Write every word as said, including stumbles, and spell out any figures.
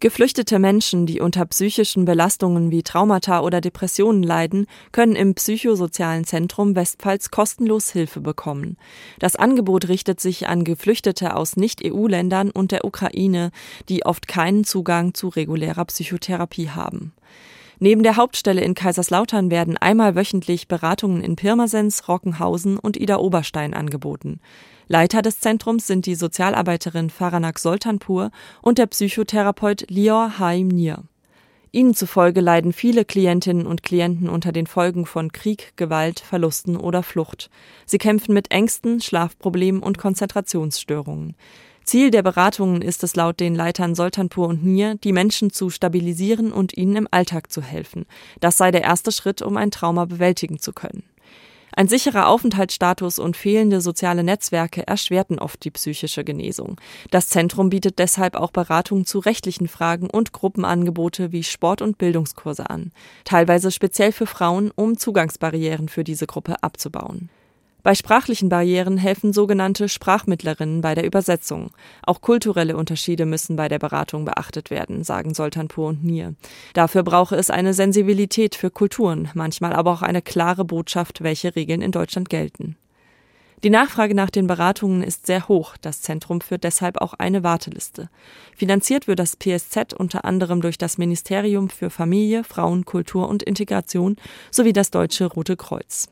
Geflüchtete Menschen, die unter psychischen Belastungen wie Traumata oder Depressionen leiden, können im Psychosozialen Zentrum Westpfalz kostenlos Hilfe bekommen. Das Angebot richtet sich an Geflüchtete aus Nicht-E U-Ländern und der Ukraine, die oft keinen Zugang zu regulärer Psychotherapie haben. Neben der Hauptstelle in Kaiserslautern werden einmal wöchentlich Beratungen in Pirmasens, Rockenhausen und Idar-Oberstein angeboten. Leiter des Zentrums sind die Sozialarbeiterin Faranak Soltanpur und der Psychotherapeut Lior Haim-Nir. Ihnen zufolge leiden viele Klientinnen und Klienten unter den Folgen von Krieg, Gewalt, Verlusten oder Flucht. Sie kämpfen mit Ängsten, Schlafproblemen und Konzentrationsstörungen. Ziel der Beratungen ist es laut den Leitern Soltanpur und Nir, die Menschen zu stabilisieren und ihnen im Alltag zu helfen. Das sei der erste Schritt, um ein Trauma bewältigen zu können. Ein sicherer Aufenthaltsstatus und fehlende soziale Netzwerke erschwerten oft die psychische Genesung. Das Zentrum bietet deshalb auch Beratungen zu rechtlichen Fragen und Gruppenangebote wie Sport- und Bildungskurse an, teilweise speziell für Frauen, um Zugangsbarrieren für diese Gruppe abzubauen. Bei sprachlichen Barrieren helfen sogenannte Sprachmittlerinnen bei der Übersetzung. Auch kulturelle Unterschiede müssen bei der Beratung beachtet werden, sagen Soltanpur und Nir. Dafür brauche es eine Sensibilität für Kulturen, manchmal aber auch eine klare Botschaft, welche Regeln in Deutschland gelten. Die Nachfrage nach den Beratungen ist sehr hoch, das Zentrum führt deshalb auch eine Warteliste. Finanziert wird das P S Z unter anderem durch das Ministerium für Familie, Frauen, Kultur und Integration sowie das Deutsche Rote Kreuz.